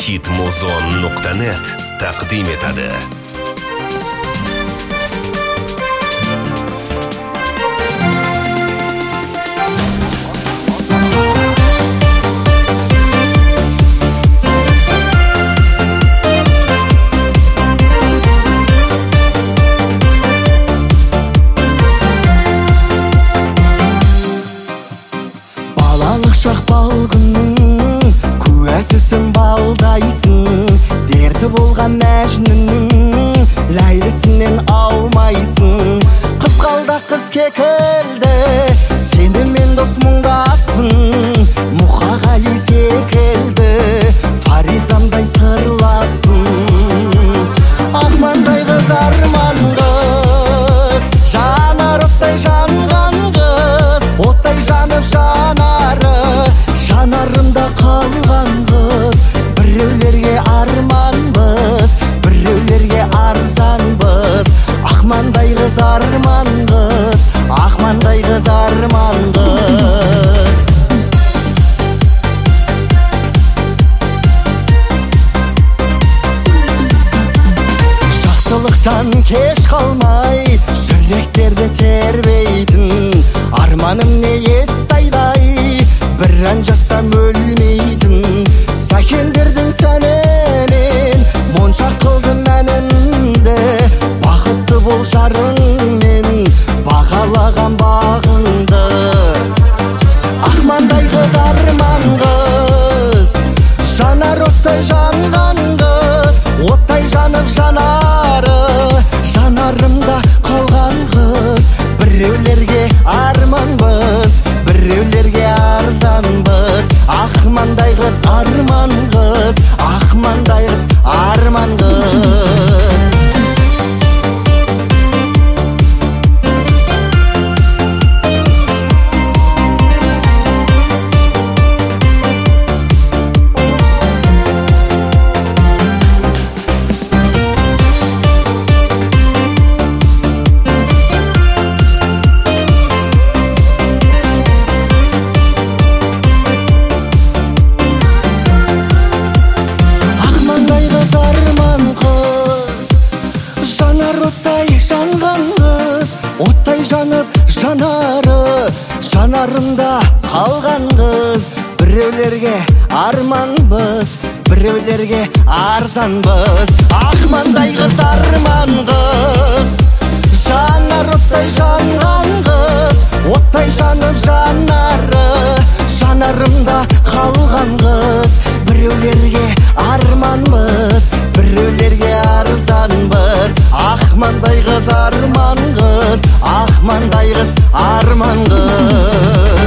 hitmuzon.net taqdim etadi. Шақ бал күннің куәсісің, балдайсың, дерті болған мәжнүннің ләйлісінен аумайсың. Қызғалда қыз кекілді, сені мен дос мұңдаспын, Мұқағали секілді Фаризамдай сырласын. Ақмандай қыз, арман қыз, жанар оттай жанған қыз, оттай жанып жанары жанарымда қалған қыз. Біреулерге арманбыз, біреулерге арзанбыз. Ақмандай қыз, арман қыз, ақмандай қыз, арман қыз. Жақсылықтан кеш қалмай жүректерді тербейтін, арманым не естайдай бір ән жазсам өлмейтін. Сәкендердің сәнінен моншақ қылдым әнімді, бақытты бол жарыңмен бағалаған бағыңды. Ақмандай қыз, арман қыз, жанар оттай жанған қыз, оттай жанып жанары жанарымда қалған қыз. Біреулерге арманбыз, біреулерге арзанбыз. Ақмандай қыз, арман қыз, ақмандай қыз, арман қыз. Оттай жанып жанары жанарымда қалған қыз. Біреулерге арманбыз, біреулерге арзанбыз. Ақмандай қыз, арман қыз, жанар оттай жанған қыз, оттай жанып жанары жанарымда қалған қыз. Біреулерге арманбыз, біреулерге арзанбыз. Ақмандай қыз, арман қыз, ақмандай қыз, арман қыз.